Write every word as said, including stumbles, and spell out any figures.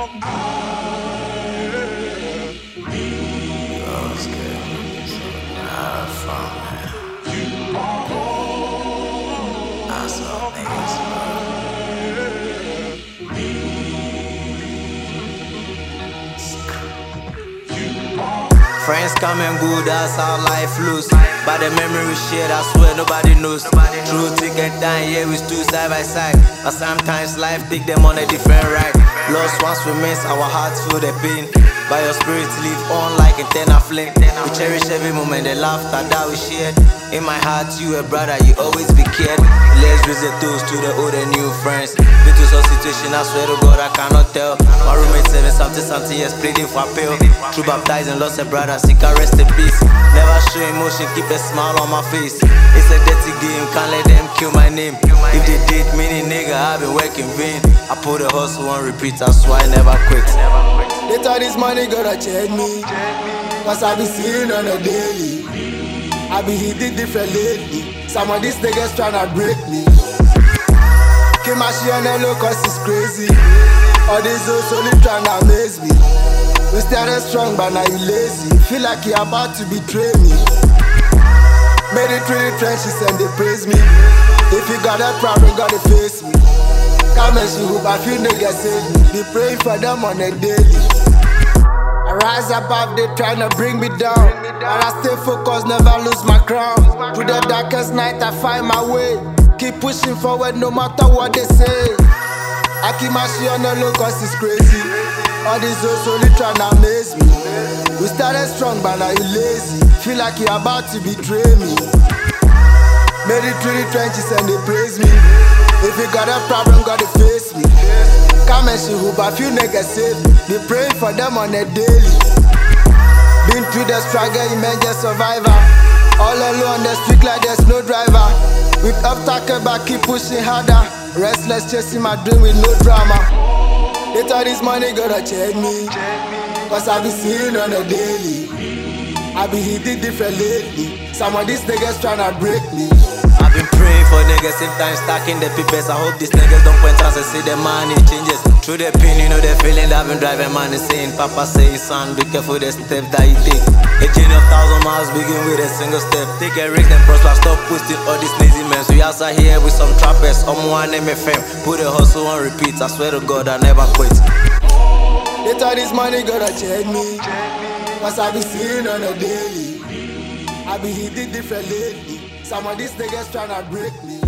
Those good niggas not from man. I saw niggas, friends come and go, that's how life looks. By the memory shit, I swear nobody knows. True thick and down, yeah, we stood side by side. But sometimes life take them on a different ride. Lost ones we miss, our hearts feel the pain. But your spirit live on like a tenor flame. We cherish every moment, the laughter that we shared. In my heart, you a brother, you always be cared. Let's raise a toast to the old and new friends. Been to some situation, I swear to God, I cannot tell. My roommate seven something something years pleading for appeal. True baptizing, lost a brother, seek a rest in peace. Never show emotion, keep a smile on my face. It's a dirty game, can't let them kill my name. If they did, meaning nigga, I've been working vain. I put the hustle on repeat, that's why I never quit. They thought this money gonna change me, cause I be seeing on a daily. I be hitting different lately. Some of these niggas tryna break me. Keep my shit on the low cause it's crazy. All these old only tryna amaze me. We started strong but now you lazy. Feel like you about to betray me. Made it through the trenches and they praise me. If you got a problem, gotta face me. Come and see who but few niggas save me. Be praying for them on a daily. I rise above, they tryna bring me down. But I stay focused, never lose my crown. Through the darkest night, I find my way. Keep pushing forward no matter what they say. I keep my shit on the low cause it's crazy. All these old only tryna amaze me. We started strong but now you lazy. Feel like you about to betray me. Made it through the trenches and they praise me. If you got a problem, gotta face me. Come and see who but few niggas save me. Be praying for them on a daily. Been through the struggle, imagine survivor. All alone on the street like there's no driver. With up talking back, keep pushing harder. Restless chasing my dream with no drama. They thought this money gonna change me, cause I be seeing on a daily. I be hitting different lately. Some of these niggas tryna break me. I've been praying for niggas, same time stacking the papers. I hope these niggas don't point trans and see the money changes. Through the pain, you know the feeling that I've been driving, man is saying. Papa say, son, be careful the step that you take. A journey of thousand miles begin with a single step. Take a risk and prosper, stop posting all these lazy men. So you outside here with some trappers, someone name F M. Put the hustle on repeat, I swear to God I never quit. They thought this money gonna change me, cause I be seeing on a daily. I be hitting different lately. Some of these niggas tryna break me.